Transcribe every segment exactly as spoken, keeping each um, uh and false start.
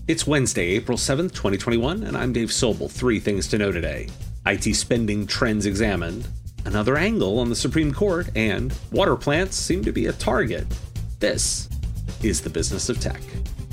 It's Wednesday, April seventh, twenty twenty-one, and I'm Dave Sobel. Three things to know today. I T spending trends examined, another angle on the Supreme Court, and water plants seem to be a target. This is the Business of Tech.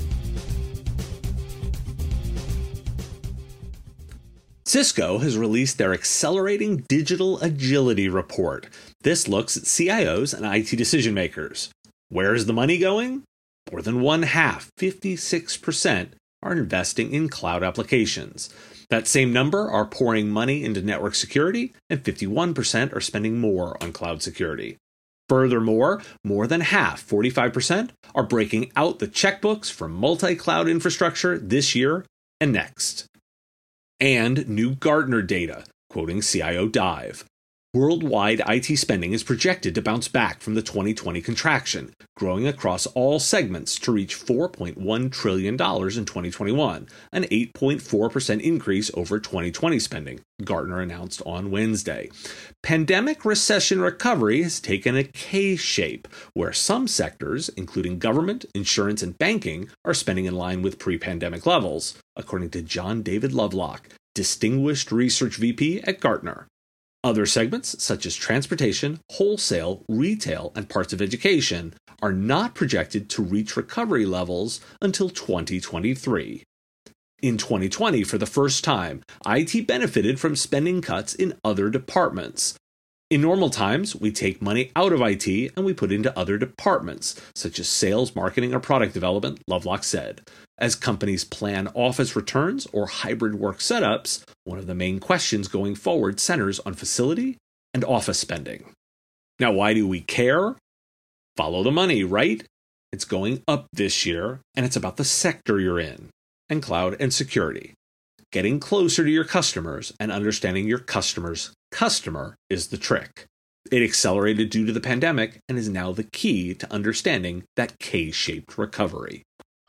Cisco has released their Accelerating Digital Agility Report. This looks at C I Os and I T decision makers. Where is the money going? More than one half, fifty-six percent, are investing in cloud applications. That same number are pouring money into network security, and fifty-one percent are spending more on cloud security. Furthermore, more than half, forty-five percent, are breaking out the checkbooks for multi-cloud infrastructure this year and next. And new Gartner data, quoting C I O Dive. Worldwide I T spending is projected to bounce back from the twenty twenty contraction, growing across all segments to reach four point one trillion dollars in twenty twenty-one, an eight point four percent increase over twenty twenty spending, Gartner announced on Wednesday. Pandemic recession recovery has taken a K-shape, where some sectors, including government, insurance, and banking, are spending in line with pre-pandemic levels, according to John David Lovelock, Distinguished Research V P at Gartner. Other segments, such as transportation, wholesale, retail, and parts of education, are not projected to reach recovery levels until twenty twenty-three. In twenty twenty, for the first time, I T benefited from spending cuts in other departments. In normal times, we take money out of I T and we put into other departments, such as sales, marketing, or product development, Lovelock said. As companies plan office returns or hybrid work setups, one of the main questions going forward centers on facility and office spending. Now, why do we care? Follow the money, right? It's going up this year, and it's about the sector you're in, and cloud and security. Getting closer to your customers and understanding your customer's customer is the trick. It accelerated due to the pandemic and is now the key to understanding that K-shaped recovery.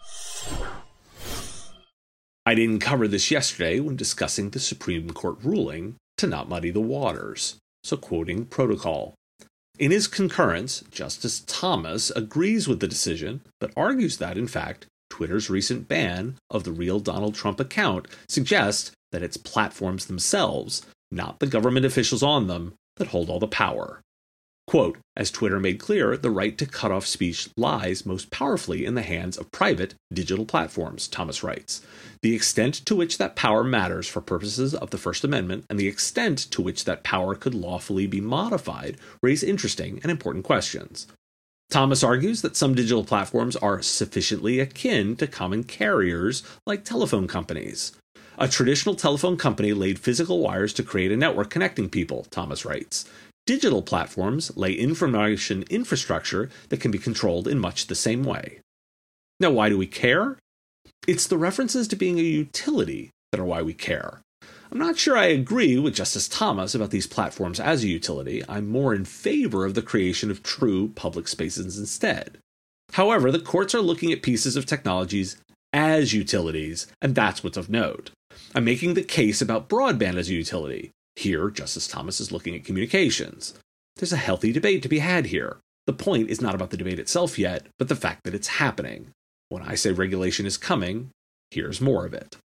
I didn't cover this yesterday when discussing the Supreme Court ruling to not muddy the waters, so quoting protocol. In his concurrence, Justice Thomas agrees with the decision, but argues that, in fact, Twitter's recent ban of the real Donald Trump account suggests that it's platforms themselves, not the government officials on them, that hold all the power. Quote, as Twitter made clear, the right to cut off speech lies most powerfully in the hands of private digital platforms, Thomas writes. The extent to which that power matters for purposes of the First Amendment and the extent to which that power could lawfully be modified raise interesting and important questions. Thomas argues that some digital platforms are sufficiently akin to common carriers like telephone companies. A traditional telephone company laid physical wires to create a network connecting people, Thomas writes. Digital platforms lay information infrastructure that can be controlled in much the same way. Now, why do we care? It's the references to being a utility that are why we care. I'm not sure I agree with Justice Thomas about these platforms as a utility. I'm more in favor of the creation of true public spaces instead. However, the courts are looking at pieces of technologies as utilities, and that's what's of note. I'm making the case about broadband as a utility. Here, Justice Thomas is looking at communications. There's a healthy debate to be had here. The point is not about the debate itself yet, but the fact that it's happening. When I say regulation is coming, here's more of it.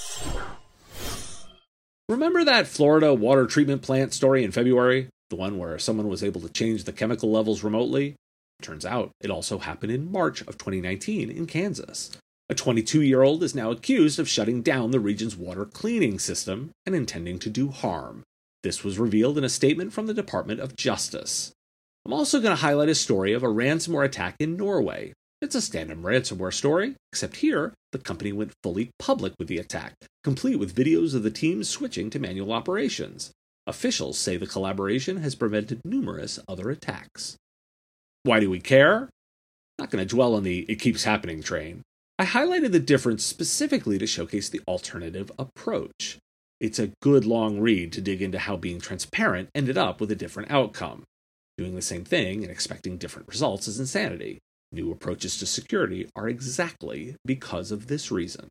Remember that Florida water treatment plant story in February? The one where someone was able to change the chemical levels remotely? Turns out it also happened in March of twenty nineteen in Kansas. A twenty-two-year-old is now accused of shutting down the region's water cleaning system and intending to do harm. This was revealed in a statement from the Department of Justice. I'm also going to highlight a story of a ransomware attack in Norway. It's a standard ransomware story, except here, the company went fully public with the attack, complete with videos of the team switching to manual operations. Officials say the collaboration has prevented numerous other attacks. Why do we care? Not going to dwell on the "it keeps happening" train. I highlighted the difference specifically to showcase the alternative approach. It's a good long read to dig into how being transparent ended up with a different outcome. Doing the same thing and expecting different results is insanity. New approaches to security are exactly because of this reason.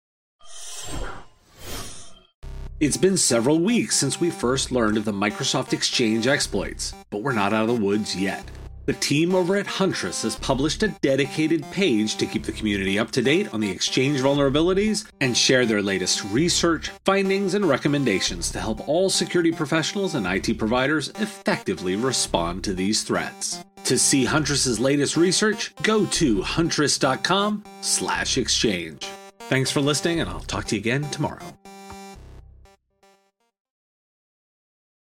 It's been several weeks since we first learned of the Microsoft Exchange exploits, but we're not out of the woods yet. The team over at Huntress has published a dedicated page to keep the community up to date on the Exchange vulnerabilities and share their latest research, findings, and recommendations to help all security professionals and I T providers effectively respond to these threats. To see Huntress's latest research, go to huntress dot com slash exchange. Thanks for listening, and I'll talk to you again tomorrow.